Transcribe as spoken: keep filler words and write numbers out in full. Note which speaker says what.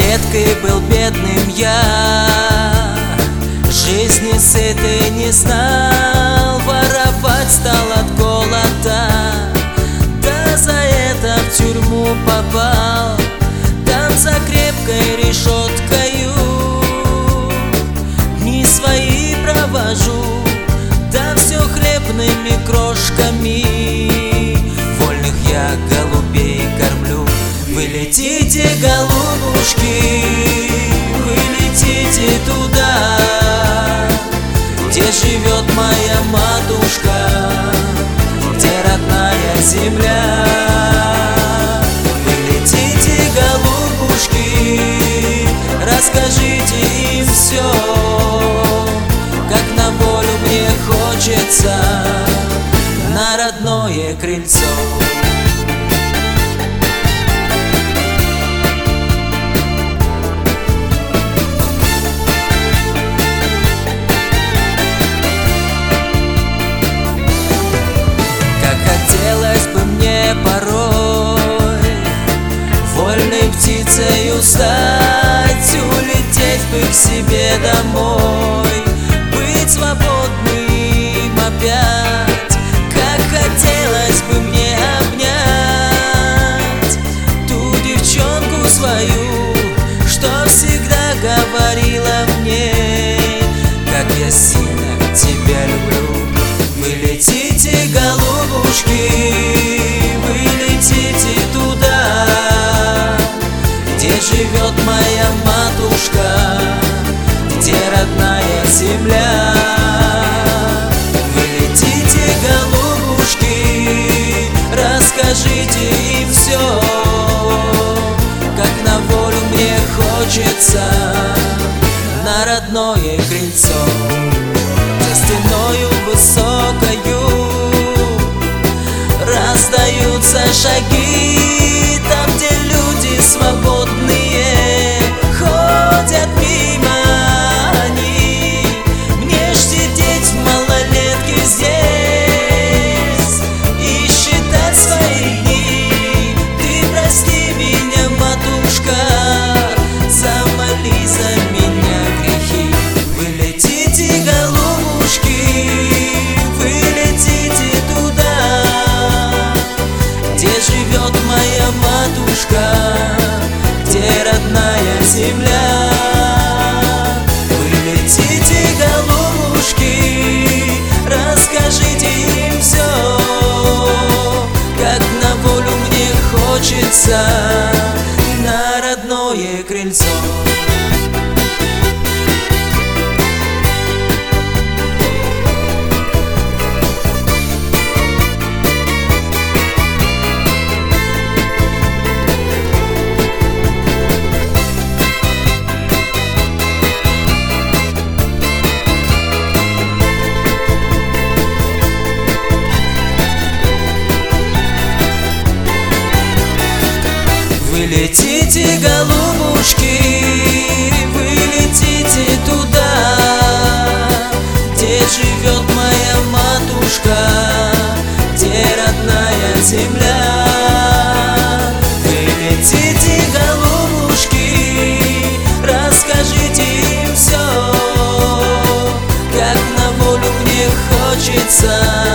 Speaker 1: малолеткой был бедным я, жизни сытой не знал, воровать стал от голода. Да за это в тюрьму попал, там за крепкой решеткою дни свои провожу, да все хлебными крошками. Вольных я голубей кормлю. Вы летите, голубушки, вы летите туда, где живет моя матушка, где родная земля. Вы летите, голубушки, расскажите им все, как на волю мне хочется, на родное крыльцо. Порой вольной птицею стать, улететь бы к себе домой, быть свободным опять. Как хотелось бы мне обнять ту девчонку свою, что всегда говорила мне, как я сильно тебя люблю. Вы летите, голубушки, живет моя матушка, где родная земля. Вы летите, голубушки, расскажите им все, как на волю мне хочется, на родное крыльцо. За стеною высокою раздаются шаги, там, где люди свободные ходят мимо они. Мне ж сидеть в малолетке здесь и считать свои дни. Ты прости меня, матушка, замоли за меня грехи. Вы летите, голубушки, вы летите туда, где живет моя матушка, где родная земля. Вы летите, голубушки, расскажите им все, как на волю мне хочется, на родное крыльцо. Вы летите, голубушки, вы летите туда, где живет моя матушка, где родная земля. Вы летите, голубушки, расскажите им все, как на волю мне хочется,